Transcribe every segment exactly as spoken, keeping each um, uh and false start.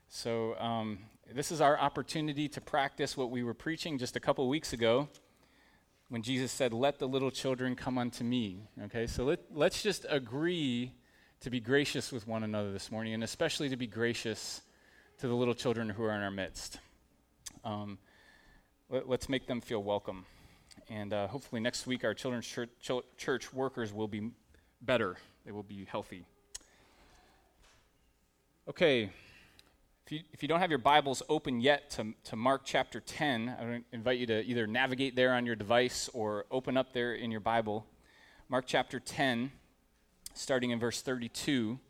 So um, this is our opportunity to practice what we were preaching just a couple weeks ago when Jesus said, "Let the little children come unto me." Okay, so let, let's just agree to be gracious with one another this morning, and especially to be gracious to the little children who are in our midst. Um, let, let's make them feel welcome. And uh, hopefully next week our children's church, ch- church workers will be better. They will be healthy. Okay. If you, if you don't have your Bibles open yet to, to Mark chapter ten, I would invite you to either navigate there on your device or open up there in your Bible. Mark chapter ten, starting in verse thirty-two.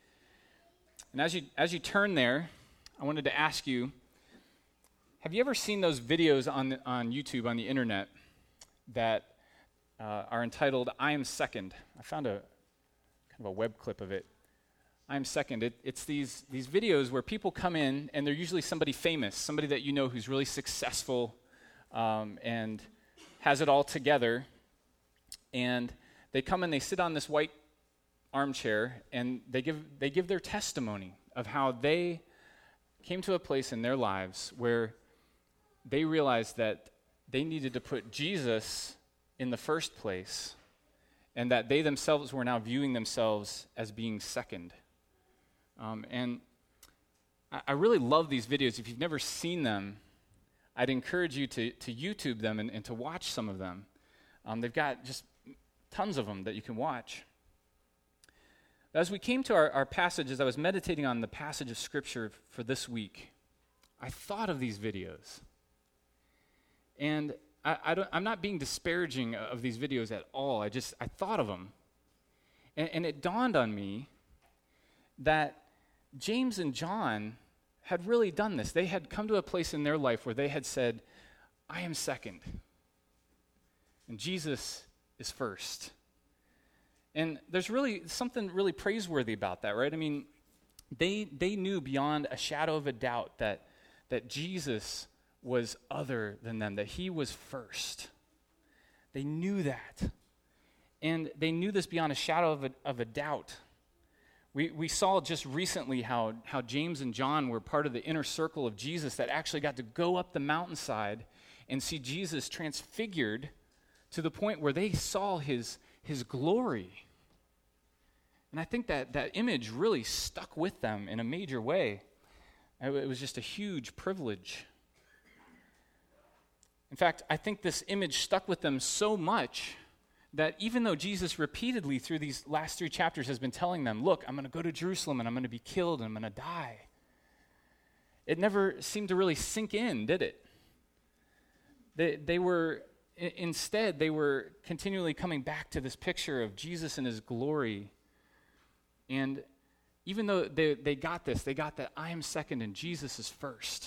And as you as you turn there, I wanted to ask you, have you ever seen those videos on the, on YouTube, on the internet, that uh, are entitled, "I Am Second"? I found a kind of a web clip of it. I'm second. It, it's these these videos where people come in, and they're usually somebody famous, somebody that you know who's really successful um, and has it all together. And they come and they sit on this white armchair, and they give they give their testimony of how they came to a place in their lives where they realized that they needed to put Jesus in the first place, and that they themselves were now viewing themselves as being second. Um, and I, I really love these videos. If you've never seen them, I'd encourage you to, to YouTube them and, and to watch some of them. Um, they've got just tons of them that you can watch. As we came to our, our passage, as I was meditating on the passage of Scripture for this week, I thought of these videos. And I, I don't, I'm not being disparaging of these videos at all. I just, I thought of them. And, and it dawned on me that James and John had really done this. They had come to a place in their life where they had said, "I am second, and Jesus is first." And there's really something really praiseworthy about that, right? I mean, they they knew beyond a shadow of a doubt that that Jesus was other than them, that he was first. They knew that. And they knew this beyond a shadow of a, of a doubt. We we saw just recently how, how James and John were part of the inner circle of Jesus that actually got to go up the mountainside and see Jesus transfigured to the point where they saw his, his glory. And I think that that image really stuck with them in a major way. It was just a huge privilege. In fact, I think this image stuck with them so much that even though Jesus repeatedly through these last three chapters has been telling them, "Look, I'm going to go to Jerusalem and I'm going to be killed and I'm going to die," it never seemed to really sink in, did it? They, they were, I- instead, they were continually coming back to this picture of Jesus and his glory. And even though they, they got this, they got that I am second and Jesus is first.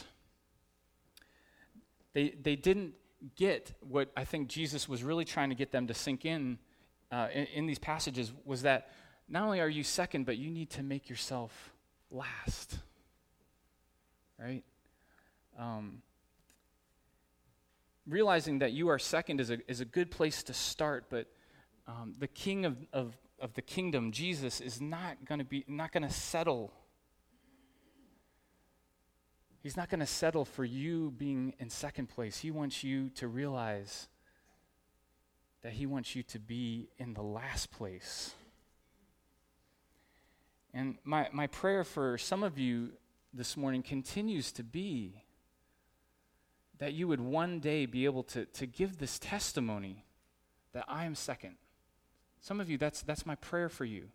They they didn't get what I think Jesus was really trying to get them to sink in, uh, in in these passages, was that not only are you second, but you need to make yourself last, right? Um, realizing that you are second is a is a good place to start, but um, the King of, of of the kingdom, Jesus, is not going to be not going to settle. He's not going to settle for you being in second place. He wants you to realize that he wants you to be in the last place. And my, my prayer for some of you this morning continues to be that you would one day be able to, to give this testimony that I am second. Some of you, that's that's my prayer for you.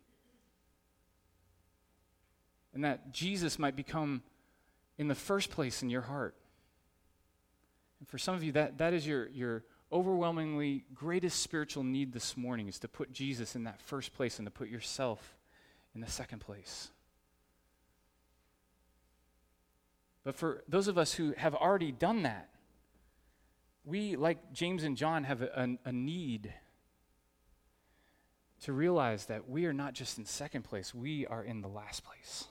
And that Jesus might become in the first place in your heart. And for some of you, that, that is your, your overwhelmingly greatest spiritual need this morning, is to put Jesus in that first place and to put yourself in the second place. But for those of us who have already done that, we, like James and John, have a, a, a need to realize that we are not just in second place, we are in the last place.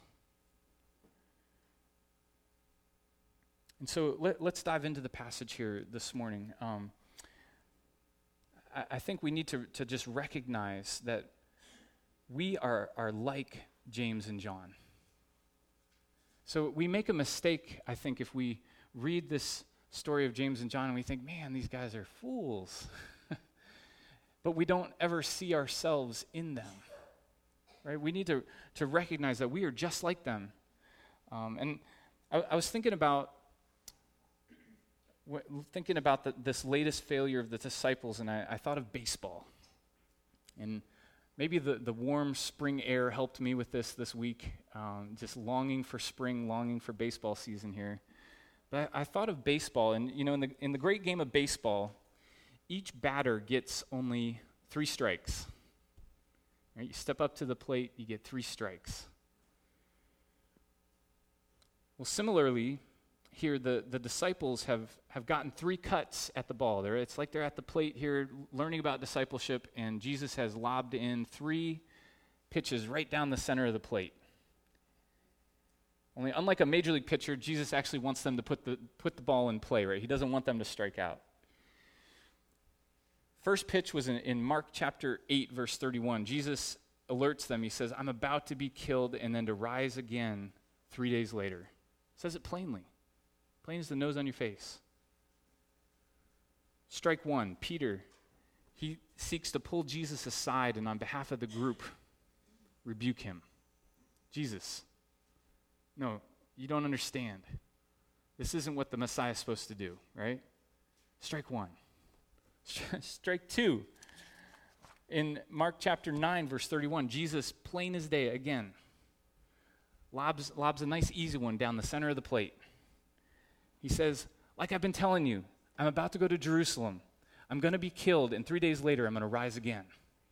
And so let, let's dive into the passage here this morning. Um, I, I think we need to, to just recognize that we are, are like James and John. So we make a mistake, I think, if we read this story of James and John and we think, man, these guys are fools. But we don't ever see ourselves in them, right? We need to, to recognize that we are just like them. Um, and I, I was thinking about w- thinking about the, this latest failure of the disciples, and I, I thought of baseball. And maybe the, the warm spring air helped me with this this week, um, just longing for spring, longing for baseball season here. But I, I thought of baseball, and you know, in the in the great game of baseball, each batter gets only three strikes. Right? You step up to the plate, you get three strikes. Well, similarly, here the, the disciples have, have gotten three cuts at the ball. They're, it's like they're at the plate here learning about discipleship, and Jesus has lobbed in three pitches right down the center of the plate. Only unlike a major league pitcher, Jesus actually wants them to put the put the ball in play, right? He doesn't want them to strike out. First pitch was in, in Mark chapter eight, verse thirty-one. Jesus alerts them. He says, I'm about to be killed and then to rise again three days later. Says it plainly. Plain as the nose on your face. Strike one, Peter. He seeks to pull Jesus aside and on behalf of the group, rebuke him. Jesus, no, you don't understand. This isn't what the Messiah is supposed to do, right? Strike one. Strike two. In Mark chapter nine, verse thirty-one, Jesus, plain as day, again, lobs, lobs a nice easy one down the center of the plate. He says, like I've been telling you, I'm about to go to Jerusalem. I'm going to be killed, and three days later, I'm going to rise again.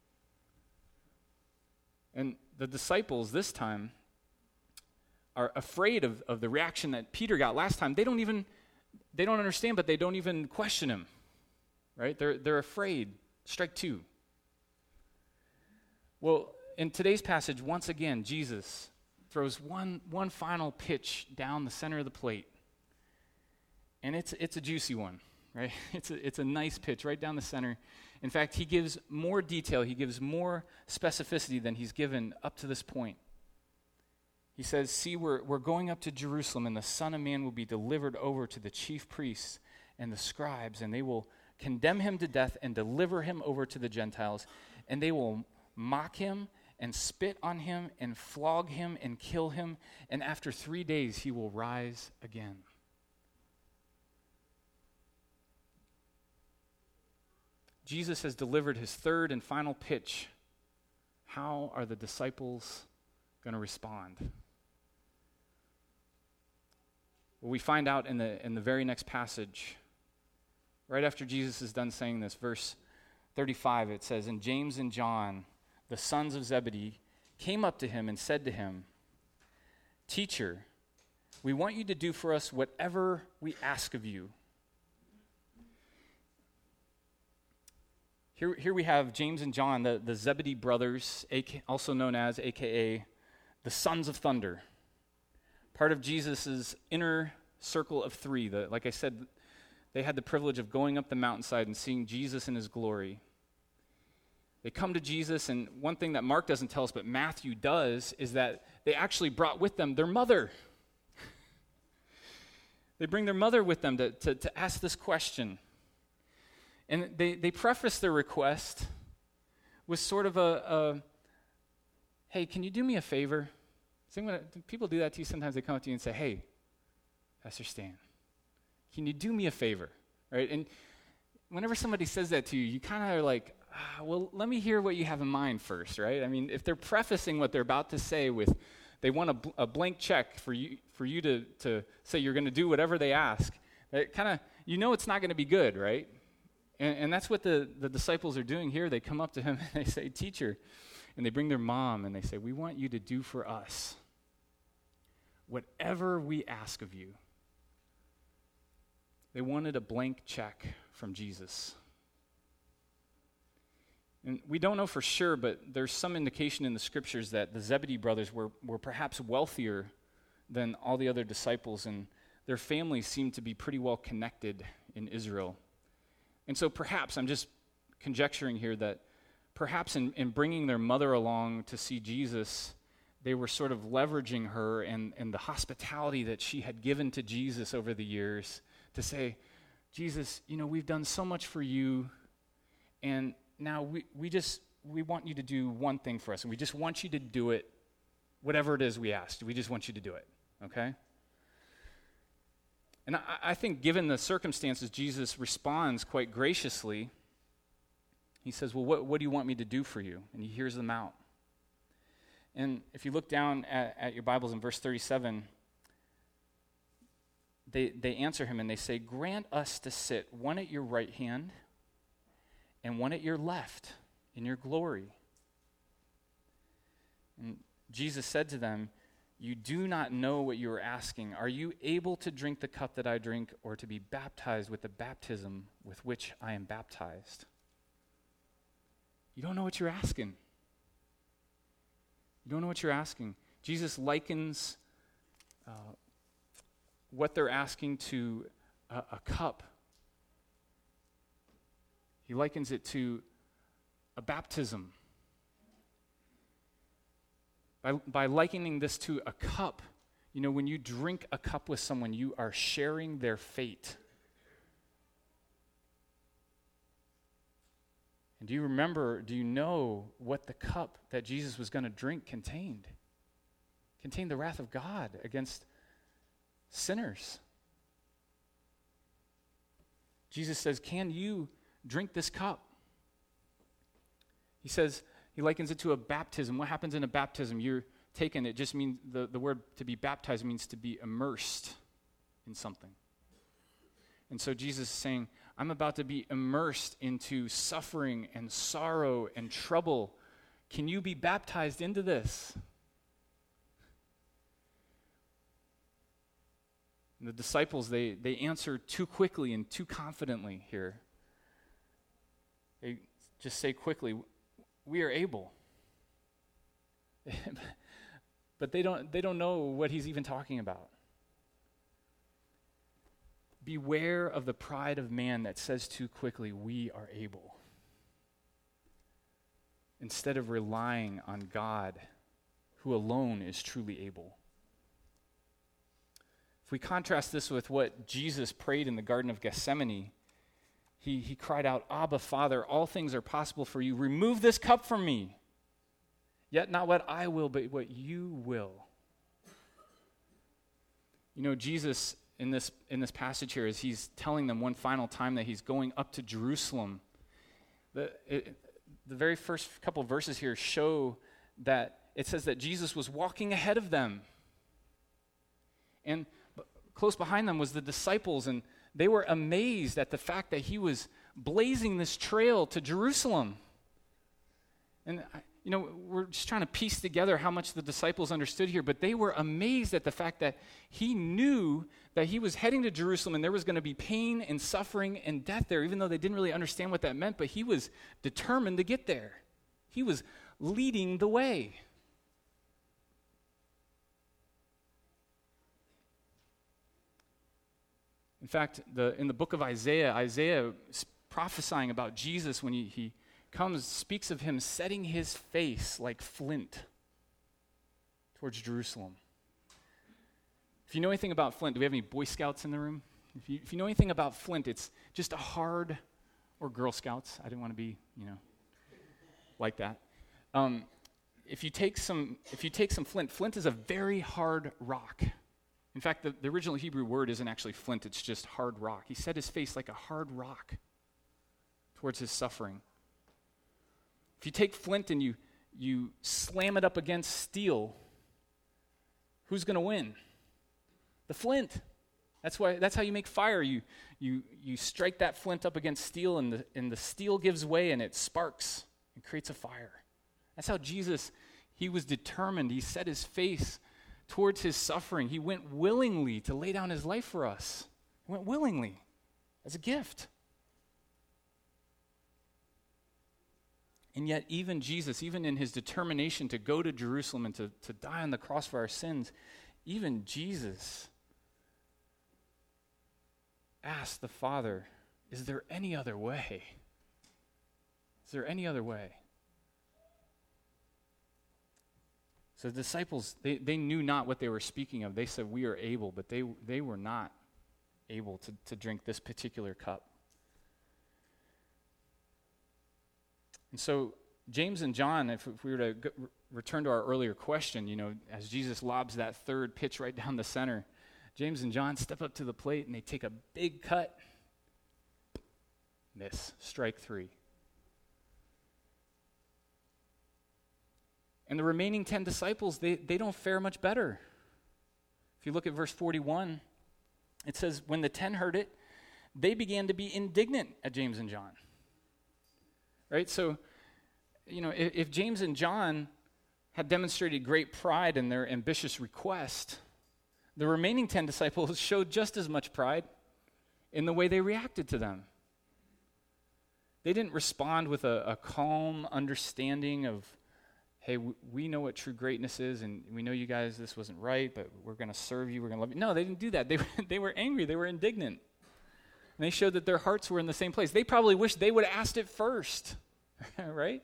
And the disciples this time are afraid of, of the reaction that Peter got last time. They don't even, they don't understand, but they don't even question him. Right? They're they're afraid. Strike two. Well, in today's passage, once again, Jesus throws one one final pitch down the center of the plate. And it's it's a juicy one, right? It's a it's a nice pitch right down the center. In fact, he gives more detail, he gives more specificity than he's given up to this point. He says, see, we're we're going up to Jerusalem, and the Son of Man will be delivered over to the chief priests and the scribes, and they will condemn him to death and deliver him over to the Gentiles, and they will mock him and spit on him and flog him and kill him, and after three days he will rise again. Jesus has delivered his third and final pitch. How are the disciples going to respond? Well, we find out in the in the very next passage. Right after Jesus is done saying this, verse thirty-five, it says, and James and John, the sons of Zebedee, came up to him and said to him, Teacher, we want you to do for us whatever we ask of you. Here, here we have James and John, the, the Zebedee brothers, A K, also known as, a k a the sons of thunder. Part of Jesus' inner circle of three. The, like I said, they had the privilege of going up the mountainside and seeing Jesus in his glory. They come to Jesus, and one thing that Mark doesn't tell us, but Matthew does, is that they actually brought with them their mother. They bring their mother with them to, to, to ask this question. And they, they preface their request with sort of a, a hey, can you do me a favor? Do people do that to you sometimes? They come up to you and say, hey, Pastor Stan, can you do me a favor, right? And whenever somebody says that to you, you kind of are like, ah, well, let me hear what you have in mind first, right? I mean, if they're prefacing what they're about to say with, they want a, bl- a blank check for you for you to, to say you're going to do whatever they ask, it kind of, you know it's not going to be good, right? And, and that's what the, the disciples are doing here. They come up to him and they say, Teacher, and they bring their mom and they say, we want you to do for us whatever we ask of you. They wanted a blank check from Jesus. And we don't know for sure, but there's some indication in the scriptures that the Zebedee brothers were, were perhaps wealthier than all the other disciples, and their families seemed to be pretty well connected in Israel. And so perhaps, I'm just conjecturing here, that perhaps in, in bringing their mother along to see Jesus, they were sort of leveraging her and, and the hospitality that she had given to Jesus over the years to say, Jesus, you know, we've done so much for you, and now we, we just, we want you to do one thing for us, and we just want you to do it, whatever it is we asked. We just want you to do it, okay? And I, I think given the circumstances, Jesus responds quite graciously. He says, well, what, what do you want me to do for you? And he hears them out. And if you look down at, at your Bibles in verse thirty-seven, they, they answer him and they say, grant us to sit one at your right hand and one at your left in your glory. And Jesus said to them, you do not know what you are asking. Are you able to drink the cup that I drink, or to be baptized with the baptism with which I am baptized? You don't know what you're asking. You don't know what you're asking. Jesus likens uh, what they're asking to a, a cup. He likens it to a baptism. By, by likening this to a cup, you know, when you drink a cup with someone, you are sharing their fate. And do you remember, do you know what the cup that Jesus was going to drink contained? Contained the wrath of God against sinners. Jesus says, can you drink this cup? He says, he likens it to a baptism. What happens in a baptism? You're taken, it just means, the, the word to be baptized means to be immersed in something. And so Jesus is saying, I'm about to be immersed into suffering and sorrow and trouble. Can you be baptized into this? And the disciples, they, they answer too quickly and too confidently here. They just say quickly, we are able. But they don't, they don't know what he's even talking about. Beware of the pride of man that says too quickly, we are able, instead of relying on God, who alone is truly able. If we contrast this with what Jesus prayed in the Garden of Gethsemane, he, he cried out, Abba, Father, all things are possible for you. Remove this cup from me. Yet not what I will, but what you will. You know, Jesus, in this in this passage here, as he's telling them one final time that he's going up to Jerusalem, the, it, the very first couple of verses here show that it says that Jesus was walking ahead of them. And close behind them was the disciples, and they were amazed at the fact that he was blazing this trail to Jerusalem. And, you know, we're just trying to piece together how much the disciples understood here, but they were amazed at the fact that he knew that he was heading to Jerusalem and there was going to be pain and suffering and death there, even though they didn't really understand what that meant, but he was determined to get there. He was leading the way. In fact, the, in the book of Isaiah, Isaiah is prophesying about Jesus when he, he comes, speaks of him setting his face like flint towards Jerusalem. If you know anything about flint, do we have any Boy Scouts in the room? If you, if you know anything about flint, it's just a hard, or Girl Scouts, I didn't want to be, you know, like that. Um, if you take some, if you take some flint, flint is a very hard rock. In fact, the, the original Hebrew word isn't actually flint, it's just hard rock. He set his face like a hard rock towards his suffering. If you take flint and you, you slam it up against steel, who's going to win? The flint. That's why. That's how you make fire. You, you, you strike that flint up against steel, and the, and the steel gives way, and it sparks and creates a fire. That's how Jesus, he was determined. He set his face towards his suffering. He went willingly to lay down his life for us. He went willingly as a gift. And yet even Jesus, even in his determination to go to Jerusalem and to, to die on the cross for our sins, even Jesus asked the Father, is there any other way? Is there any other way? So the disciples, they, they knew not what they were speaking of. They said, we are able, but they, they were not able to, to drink this particular cup. And so James and John, if, if we were to go, return to our earlier question, you know, as Jesus lobs that third pitch right down the center, James and John step up to the plate and they take a big cut. Miss. Strike three. And the remaining ten disciples, they, they don't fare much better. If you look at verse forty-one, it says, when the ten heard it, they began to be indignant at James and John. Right? So, you know, if, if James and John had demonstrated great pride in their ambitious request, the remaining ten disciples showed just as much pride in the way they reacted to them. They didn't respond with a, a calm understanding of, hey, w- we know what true greatness is, and we know you guys, this wasn't right, but we're going to serve you, we're going to love you. No, they didn't do that. They were, they were angry. They were indignant. And they showed that their hearts were in the same place. They probably wished they would have asked it first, right?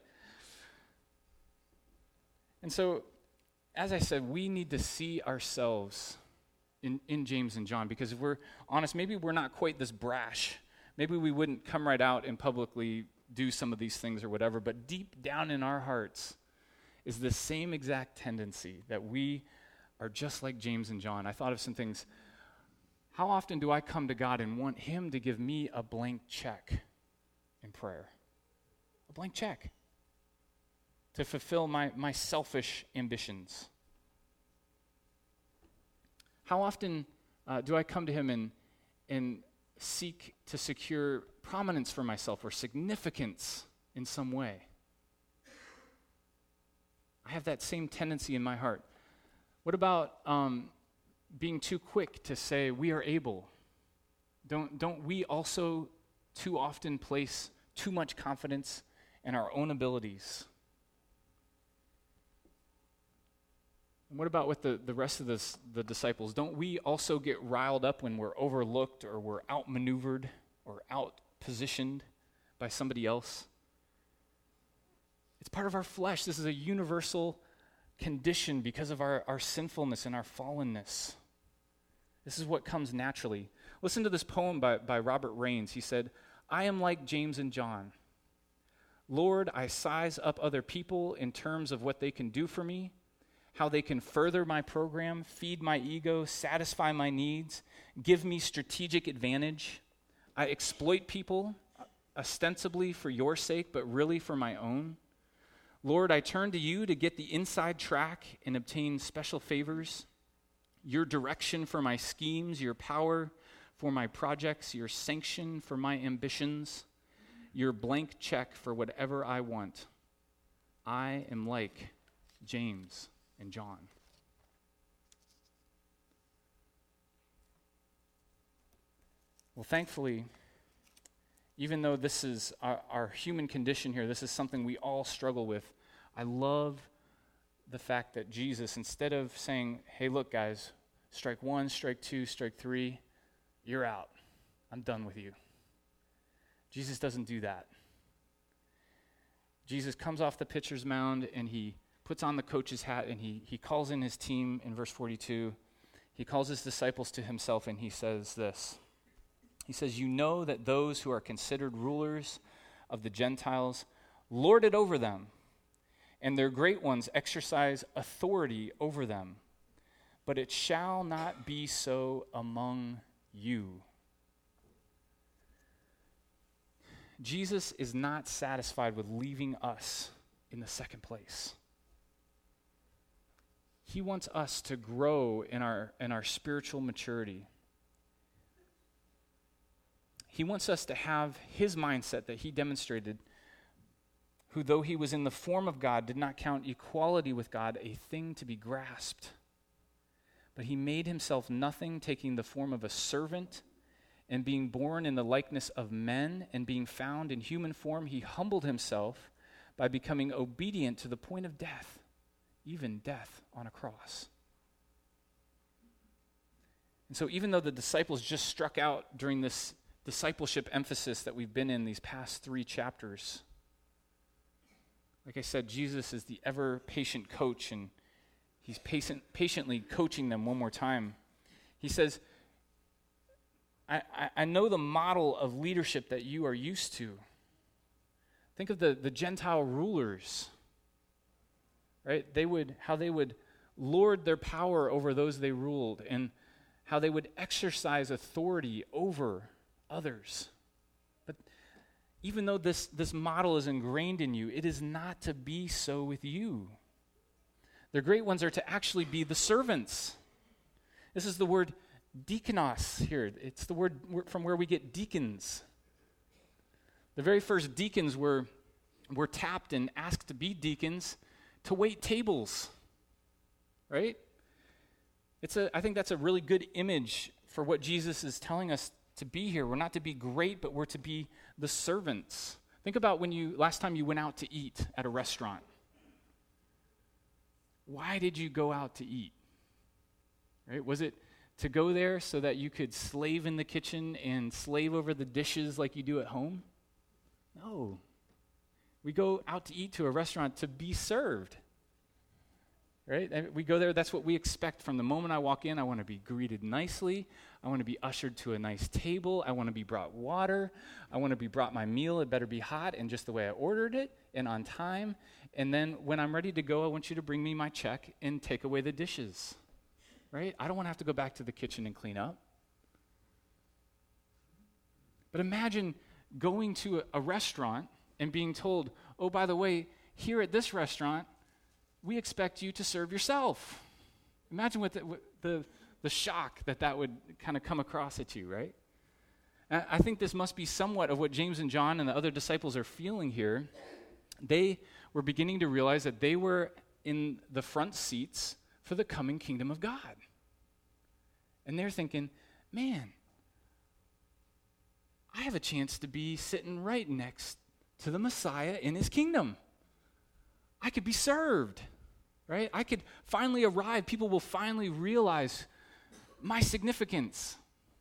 And so, as I said, we need to see ourselves in, in James and John, because if we're honest, maybe we're not quite this brash. Maybe we wouldn't come right out and publicly do some of these things or whatever, but deep down in our hearts is the same exact tendency that we are just like James and John. I thought of some things. How often do I come to God and want him to give me a blank check in prayer? A blank check to fulfill my, my selfish ambitions. How often uh, do I come to him and, and seek to secure prominence for myself or significance in some way? I have that same tendency in my heart. What about um, being too quick to say, we are able? Don't, don't we also too often place too much confidence in our own abilities? And what about with the, the rest of this, the disciples? Don't we also get riled up when we're overlooked or we're outmaneuvered or outpositioned by somebody else? It's part of our flesh. This is a universal condition because of our, our sinfulness and our fallenness. This is what comes naturally. Listen to this poem by, by Robert Raines. He said, I am like James and John. Lord, I size up other people in terms of what they can do for me, how they can further my program, feed my ego, satisfy my needs, give me strategic advantage. I exploit people ostensibly for your sake, but really for my own. Lord, I turn to you to get the inside track and obtain special favors, your direction for my schemes, your power for my projects, your sanction for my ambitions, your blank check for whatever I want. I am like James and John. Well, thankfully, even though this is our, our human condition here, this is something we all struggle with, I love the fact that Jesus, instead of saying, hey, look, guys, strike one, strike two, strike three, you're out. I'm done with you. Jesus doesn't do that. Jesus comes off the pitcher's mound and he puts on the coach's hat and he, he calls in his team in verse forty-two. He calls his disciples to himself and he says this. He says, you know that those who are considered rulers of the Gentiles lord it over them, and their great ones exercise authority over them. But it shall not be so among you. Jesus is not satisfied with leaving us in the second place. He wants us to grow in our, in our spiritual maturity. He wants us to have his mindset that he demonstrated, who though he was in the form of God, did not count equality with God a thing to be grasped. But he made himself nothing, taking the form of a servant, and being born in the likeness of men, and being found in human form, he humbled himself by becoming obedient to the point of death, even death on a cross. And so even though the disciples just struck out during this discipleship emphasis that we've been in these past three chapters, like I said, Jesus is the ever-patient coach, and he's patient, patiently coaching them one more time. He says, I, I, I know the model of leadership that you are used to. Think of the, the Gentile rulers, right? They would, how they would lord their power over those they ruled, and how they would exercise authority over others. But even though this, this model is ingrained in you, it is not to be so with you. The great ones are to actually be the servants. This is the word deakonos here. It's the word from where we get deacons. The very first deacons were, were tapped and asked to be deacons to wait tables, right? It's a, I think that's a really good image for what Jesus is telling us to be here. We're not to be great, but we're to be the servants. Think about when you, last time you went out to eat at a restaurant. Why did you go out to eat? Right? Was it to go there so that you could slave in the kitchen and slave over the dishes like you do at home? No. We go out to eat to a restaurant to be served. Right? And we go there, that's what we expect from the moment I walk in. I want to be greeted nicely. I want to be ushered to a nice table. I want to be brought water. I want to be brought my meal. It better be hot and just the way I ordered it and on time. And then when I'm ready to go, I want you to bring me my check and take away the dishes. Right? I don't want to have to go back to the kitchen and clean up. But imagine going to a, a restaurant and being told, oh, by the way, here at this restaurant, we expect you to serve yourself. Imagine what the, what the, the shock that that would kind of come across at you, right? And I think this must be somewhat of what James and John and the other disciples are feeling here. They were beginning to realize that they were in the front seats for the coming kingdom of God. And they're thinking, man, I have a chance to be sitting right next to the Messiah in his kingdom. I could be served, right? I could finally arrive. People will finally realize my significance.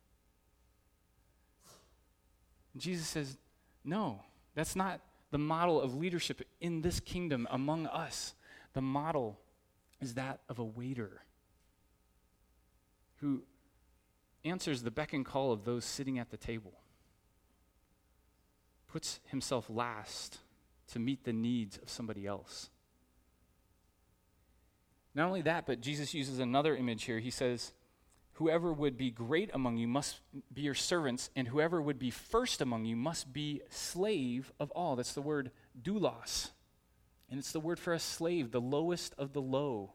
And Jesus says, no, that's not the model of leadership in this kingdom among us. The model is that of a waiter who answers the beck and call of those sitting at the table, puts himself last to meet the needs of somebody else. Not only that, but Jesus uses another image here. He says, whoever would be great among you must be your servants, and whoever would be first among you must be slave of all. That's the word doulos. And it's the word for a slave, the lowest of the low.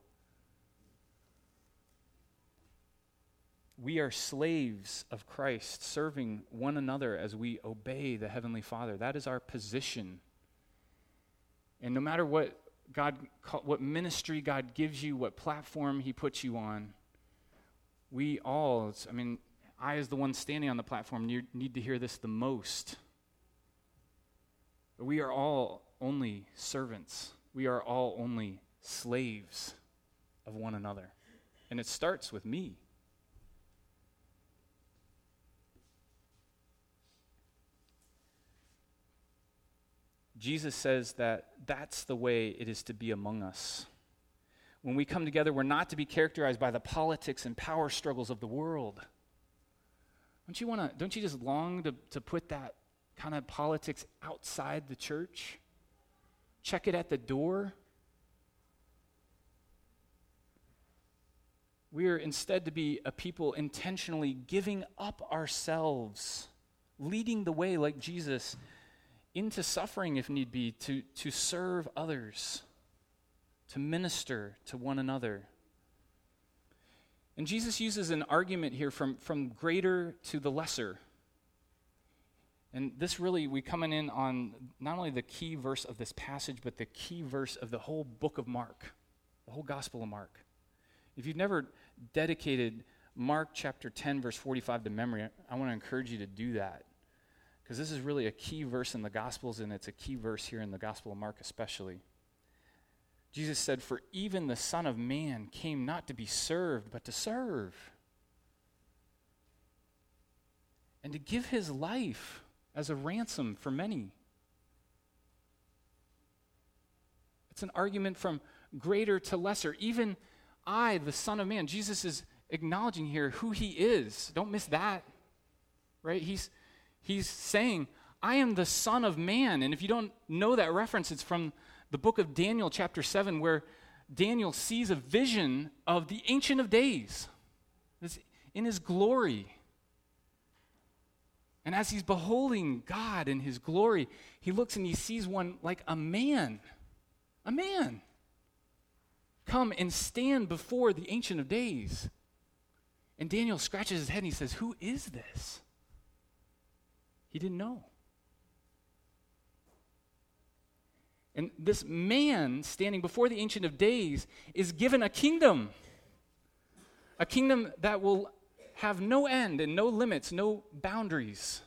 We are slaves of Christ, serving one another as we obey the Heavenly Father. That is our position. And no matter what God, what ministry God gives you, what platform he puts you on, we all, I mean, I as the one standing on the platform need, need to hear this the most. We are all only servants. We are all only slaves of one another. And it starts with me. Jesus says that that's the way it is to be among us. When we come together, we're not to be characterized by the politics and power struggles of the world. Don't you want to? Don't you just long to, to put that kind of politics outside the church? Check it at the door. We are instead to be a people intentionally giving up ourselves, leading the way like Jesus into suffering if need be, to, to serve others, to minister to one another. And Jesus uses an argument here from, from greater to the lesser. And this really, we coming in on not only the key verse of this passage, but the key verse of the whole book of Mark, the whole Gospel of Mark. If you've never dedicated Mark chapter ten, verse forty-five to memory, I want to encourage you to do that. Because this is really a key verse in the Gospels, and it's a key verse here in the Gospel of Mark especially. Jesus said, "For even the Son of Man came not to be served, but to serve, and to give his life as a ransom for many." It's an argument from greater to lesser. Even I, the Son of Man. Jesus is acknowledging here who he is. Don't miss that, right? He's, he's saying, I am the Son of Man. And if you don't know that reference, it's from the book of Daniel, chapter seven, where Daniel sees a vision of the Ancient of Days in his glory. And as he's beholding God in his glory, he looks and he sees one like a man, a man, come and stand before the Ancient of Days. And Daniel scratches his head and he says, who is this? He didn't know. And this man standing before the Ancient of Days is given a kingdom, a kingdom that will have no end and no limits, no boundaries.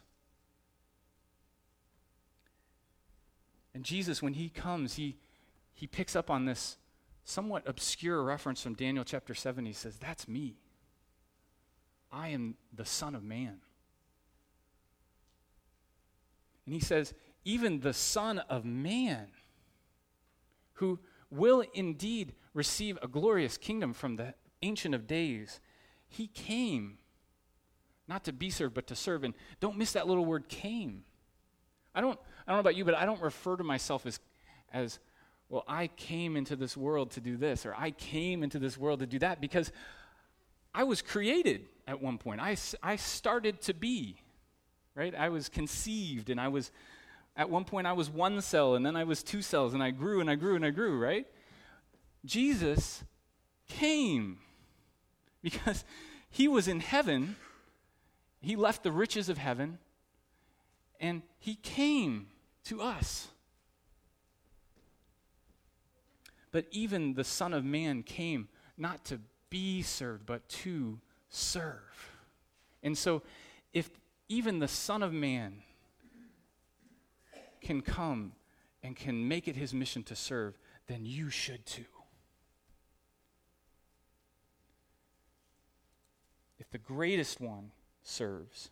And Jesus, when he comes, he, he picks up on this somewhat obscure reference from Daniel chapter seven. He says, that's me. I am the Son of Man. And he says, even the Son of Man, who will indeed receive a glorious kingdom from the Ancient of Days, he came not to be served, but to serve. And don't miss that little word, came. I don't, I don't know about you, but I don't refer to myself as, as, well, I came into this world to do this, or I came into this world to do that, because I was created at one point. I, I started to be, right? I was conceived, and I was, at one point I was one cell, and then I was two cells, and I grew, and I grew, and I grew, right? Jesus came because he was in heaven. He left the riches of heaven, and he came to us. But even the Son of Man came not to be served, but to serve. And so if even the Son of Man can come and can make it his mission to serve, then you should too. If the greatest one serves,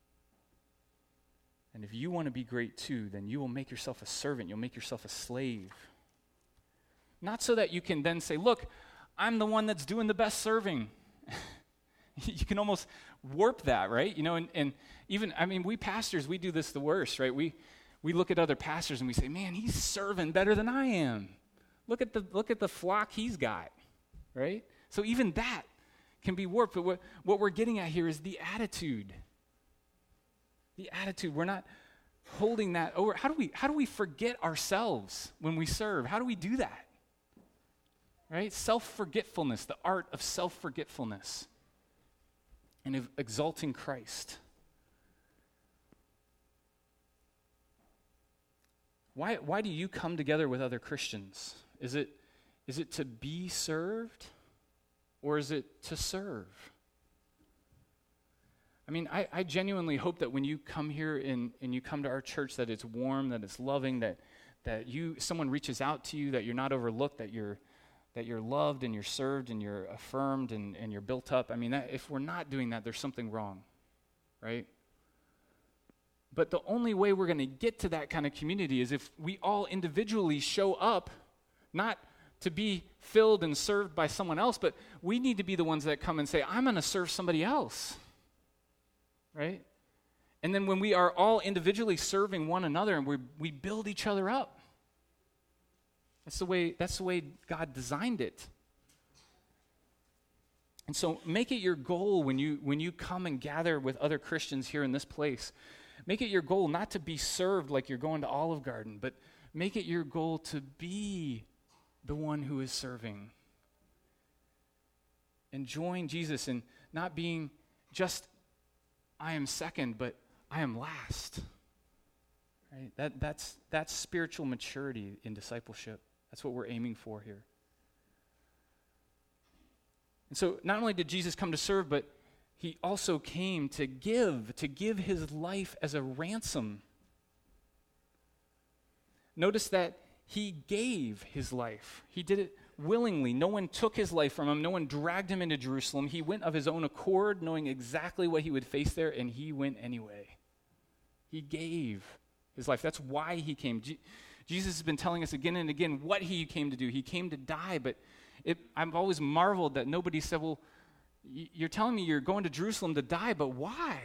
and if you want to be great too, then you will make yourself a servant. You'll make yourself a slave. Not so that you can then say, look, I'm the one that's doing the best serving. You can almost warp that, right? You know, and, and even, I mean, we pastors, we do this the worst, right? We we look at other pastors and we say, man, he's serving better than I am. Look at the look at the flock he's got, right? So even that can be warped. But what, what we're getting at here is the attitude. The attitude. We're not holding that over. How do we how do we forget ourselves when we serve? How do we do that? Right? Self-forgetfulness, the art of self-forgetfulness and of exalting Christ. Why, why do you come together with other Christians? Is it, is it to be served, or is it to serve? I mean, I, I genuinely hope that when you come here and, and you come to our church, that it's warm, that it's loving, that that you someone reaches out to you, that you're not overlooked, that you're that you're loved and you're served and you're affirmed and, and you're built up. I mean, that, if we're not doing that, there's something wrong, right? But the only way we're going to get to that kind of community is if we all individually show up, not to be filled and served by someone else, but we need to be the ones that come and say, I'm going to serve somebody else, right? And then when we are all individually serving one another and we we build each other up, That's the way, that's the way God designed it. And so make it your goal when you when you come and gather with other Christians here in this place. Make it your goal not to be served like you're going to Olive Garden, but make it your goal to be the one who is serving. And join Jesus in not being just, I am second, but I am last. Right? That, that's, that's spiritual maturity in discipleship. That's what we're aiming for here. And so not only did Jesus come to serve, but he also came to give, to give his life as a ransom. Notice that he gave his life. He did it willingly. No one took his life from him. No one dragged him into Jerusalem. He went of his own accord, knowing exactly what he would face there, and he went anyway. He gave his life. That's why he came. Je- Jesus has been telling us again and again what he came to do. He came to die, but it, I've always marveled that nobody said, well, y- you're telling me you're going to Jerusalem to die, but why?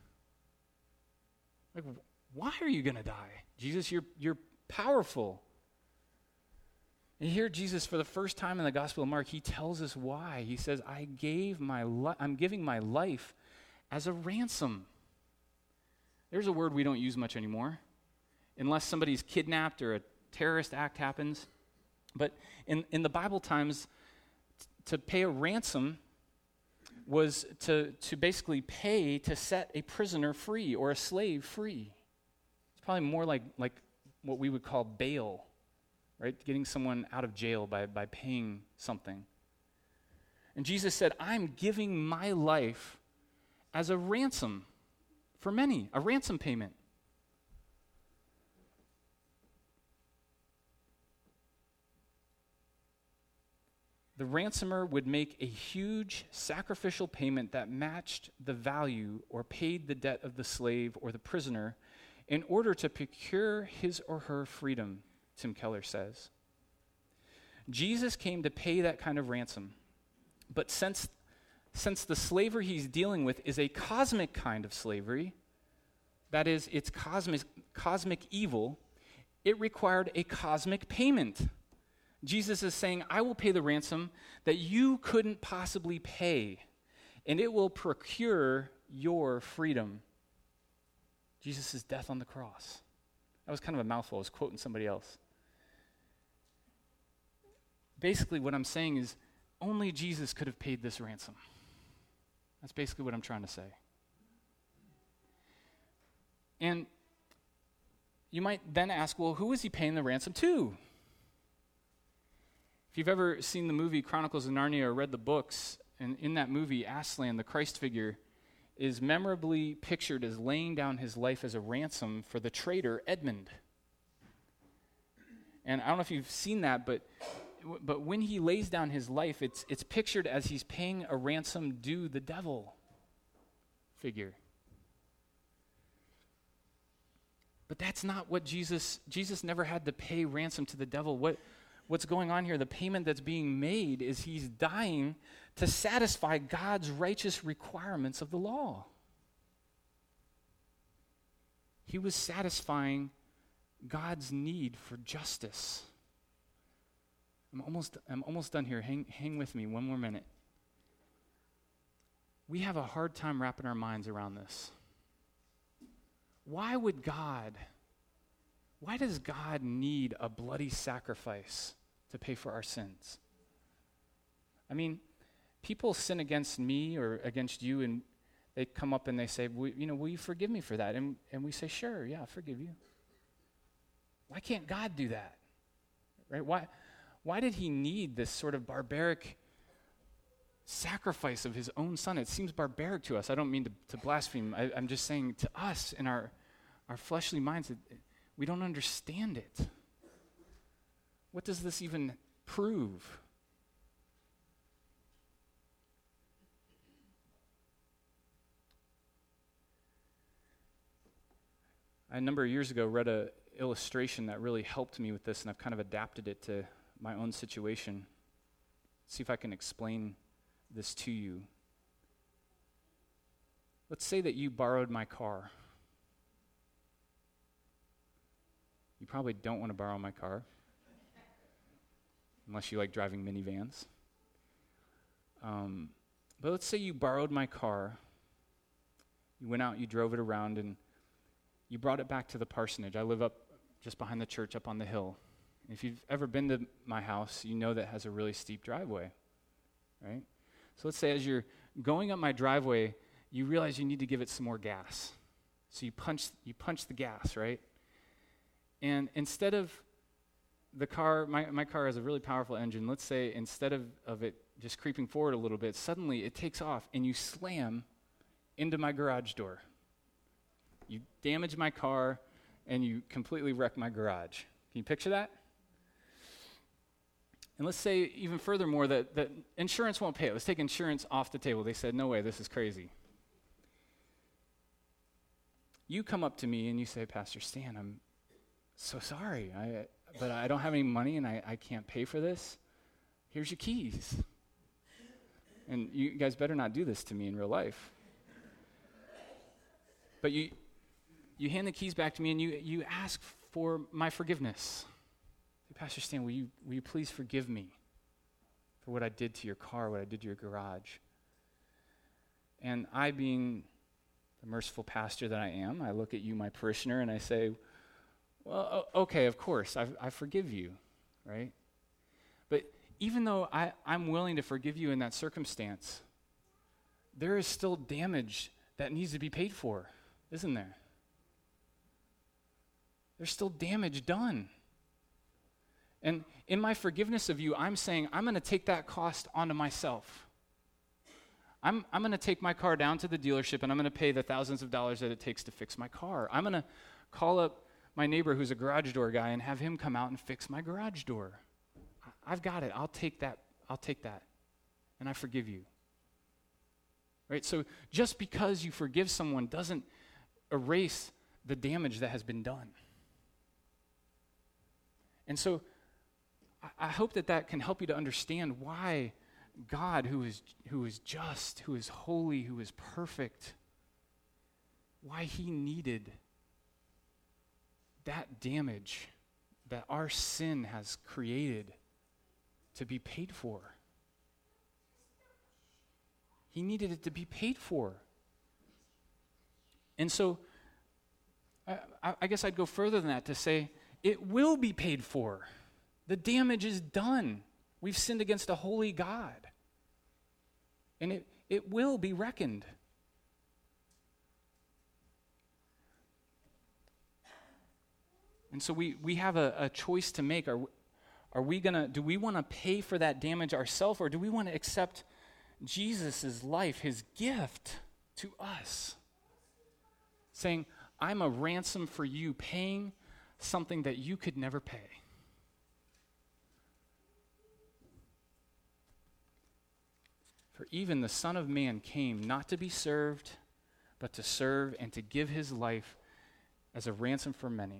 Like, why are you going to die? Jesus, you're, you're powerful. And here Jesus, for the first time in the Gospel of Mark, he tells us why. He says, I gave my li- I'm giving my life as a ransom. There's a word we don't use much anymore, unless somebody's kidnapped or a terrorist act happens. But in, in the Bible times, t- to pay a ransom was to, to basically pay to set a prisoner free or a slave free. It's probably more like, like what we would call bail, right? Getting someone out of jail by, by paying something. And Jesus said, I'm giving my life as a ransom for many, a ransom payment. The ransomer would make a huge sacrificial payment that matched the value or paid the debt of the slave or the prisoner in order to procure his or her freedom, Tim Keller says. Jesus came to pay that kind of ransom. But since, since the slavery he's dealing with is a cosmic kind of slavery, that is, it's cosmic, cosmic evil, it required a cosmic payment. Jesus is saying, I will pay the ransom that you couldn't possibly pay, and it will procure your freedom. Jesus' death on the cross. That was kind of a mouthful. I was quoting somebody else. Basically, what I'm saying is, only Jesus could have paid this ransom. That's basically what I'm trying to say. And you might then ask, well, who is he paying the ransom to? If you've ever seen the movie Chronicles of Narnia or read the books, and in that movie, Aslan, the Christ figure, is memorably pictured as laying down his life as a ransom for the traitor Edmund. And I don't know if you've seen that, but but when he lays down his life, it's it's pictured as he's paying a ransom due the devil figure. But that's not what Jesus, Jesus never had to pay ransom to the devil. What What's going on here, the payment that's being made is he's dying to satisfy God's righteous requirements of the law. He was satisfying God's need for justice. I'm almost, I'm almost done here. Hang, hang with me one more minute. We have a hard time wrapping our minds around this. Why would God, why does God need a bloody sacrifice to pay for our sins? I mean, people sin against me or against you, and they come up and they say, well, you know, will you forgive me for that? And, and we say, sure, yeah, I'll forgive you. Why can't God do that? Right? Why, why did he need this sort of barbaric sacrifice of his own son? It seems barbaric to us. I don't mean to, to blaspheme. I, I'm just saying to us in our, our fleshly minds, it, we don't understand it. What does this even prove? I, a number of years ago, read an illustration that really helped me with this, and I've kind of adapted it to my own situation. See if I can explain this to you. Let's say that you borrowed my car. You probably don't want to borrow my car, unless you like driving minivans. Um, but let's say you borrowed my car. You went out, you drove it around, and you brought it back to the parsonage. I live up just behind the church up on the hill. And if you've ever been to my house, you know that it has a really steep driveway, right? So let's say as you're going up my driveway, you realize you need to give it some more gas. So you punch you punch the gas, right? And instead of the car, my, my car has a really powerful engine. Let's say instead of, of it just creeping forward a little bit, suddenly it takes off and you slam into my garage door. You damage my car and you completely wreck my garage. Can you picture that? And let's say even furthermore that, that insurance won't pay it. Let's take insurance off the table. They said, no way, this is crazy. You come up to me and you say, Pastor Stan, I'm so sorry, I, but I don't have any money and I, I can't pay for this. here's your keys. And you guys better not do this to me in real life. But you you hand the keys back to me and you you ask for my forgiveness. Pastor Stan, will you will you please forgive me for what I did to your car, what I did to your garage? And I, being the merciful pastor that I am, I look at you, my parishioner, and I say, well, okay, of course, I, I forgive you, right? But even though I, I'm willing to forgive you in that circumstance, there is still damage that needs to be paid for, isn't there? There's still damage done. And in my forgiveness of you, I'm saying I'm going to take that cost onto myself. I'm, I'm going to take my car down to the dealership and I'm going to pay the thousands of dollars that it takes to fix my car. I'm going to call up my neighbor who's a garage door guy and have him come out and fix my garage door. I, I've got it. I'll take that. I'll take that. And I forgive you. Right? So just because you forgive someone doesn't erase the damage that has been done. And so I hope that that can help you to understand why God, who is who is just, who is holy, who is perfect, why he needed that damage that our sin has created to be paid for. He needed it to be paid for. And so I, I guess I'd go further than that to say it will be paid for. The damage is done. We've sinned against a holy God. And it, it will be reckoned. And so we, we have a, a choice to make. Are, are we gonna, do we want to pay for that damage ourselves, or do we want to accept Jesus' life, his gift to us? Saying, I'm a ransom for you, paying something that you could never pay. For even the Son of Man came not to be served, but to serve and to give his life as a ransom for many.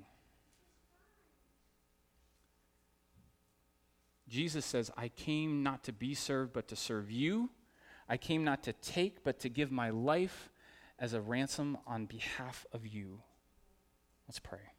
Jesus says, I came not to be served, but to serve you. I came not to take, but to give my life as a ransom on behalf of you. Let's pray.